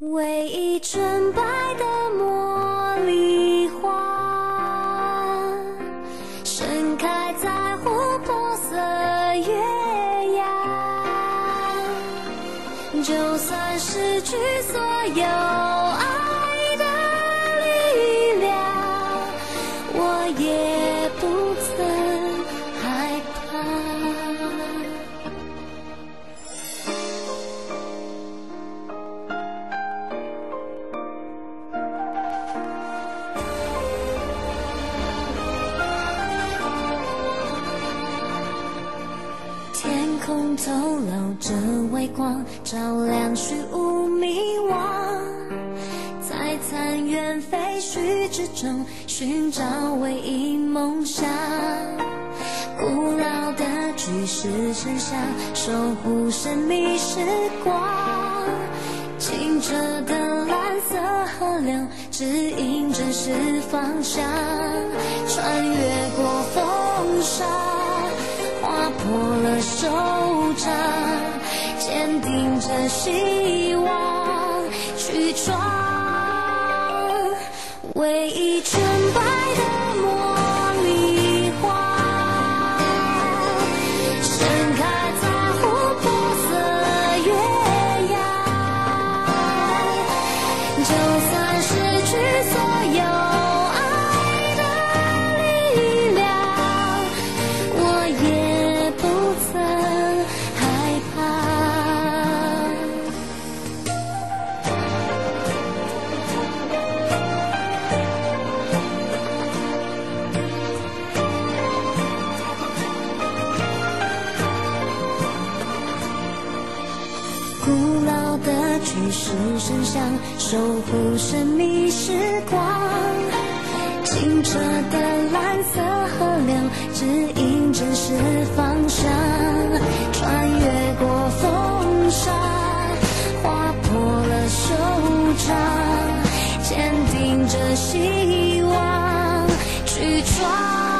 唯一纯白的茉莉花，盛开在琥珀色月牙。就算失去所有爱的力量，我也不曾害怕。天空透露着微光，照亮虚无迷惘，在残垣废墟之中寻找唯一梦想。古老的巨石神像守护神秘时光，清澈的蓝色河流指引真实方向，穿越过风沙，划破了手掌，坚定着希望去闯。唯一纯白的茉莉花，盛开在琥珀色月牙。就算失去所有爱的力量，我也不曾害怕。古老的巨石神像守护神秘时光，清澈的蓝色河流指引真实方向，穿越过风沙，划破了手掌，坚定着希望去闯。